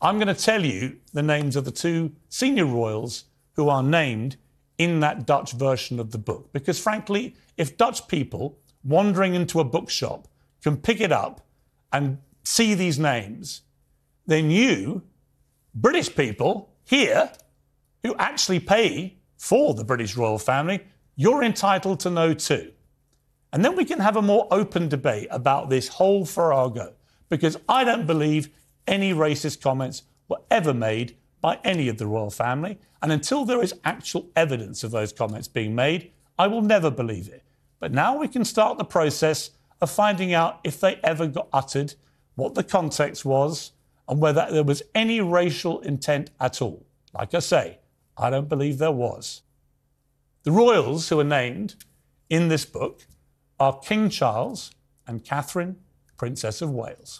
I'm going to tell you the names of the two senior royals who are named in that Dutch version of the book. Because frankly, if Dutch people wandering into a bookshop can pick it up and see these names, then you, British people here, who actually pay for the British royal family, you're entitled to know too. And then we can have a more open debate about this whole farrago, because I don't believe any racist comments were ever made by any of the royal family. And until there is actual evidence of those comments being made, I will never believe it. But now we can start the process of finding out if they ever got uttered, what the context was, and whether there was any racial intent at all. Like I say, I don't believe there was. The royals who are named in this book are King Charles and Catherine, Princess of Wales.